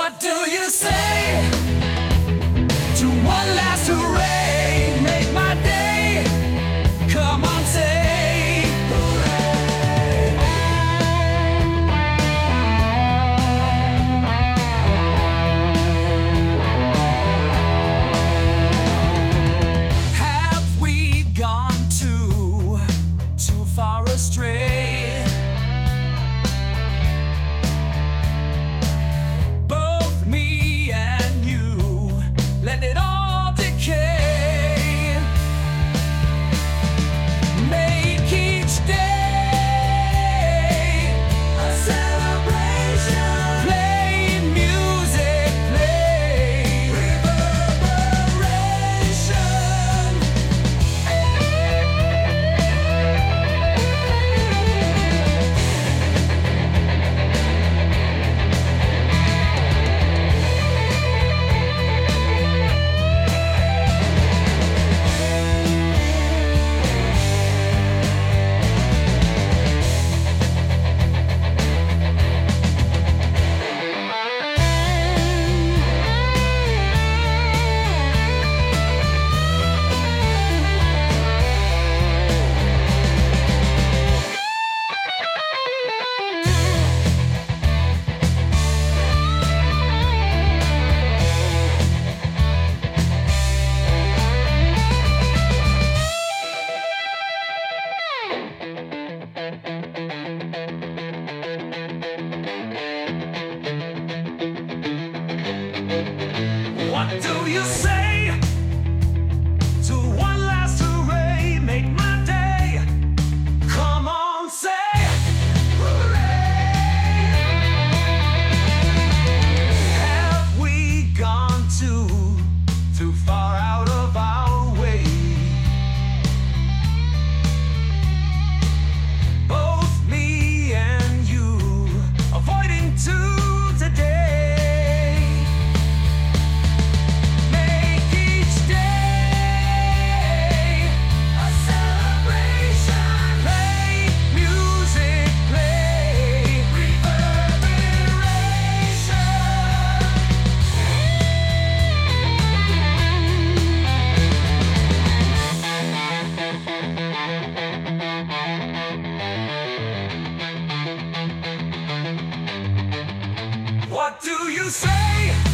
What do you say to one last hooray? Make my day. Come on, say hooray. Have we gone too far astray? Both me and you, let it all decay. Make each day a celebration. Play music, play reverberation. What do you say to one last hooray? Make my day. Come on, say hooray. Have we gone too far out of our way? Both me and you avoiding today. Make each day a celebration. Play music, play reverberation. What do you say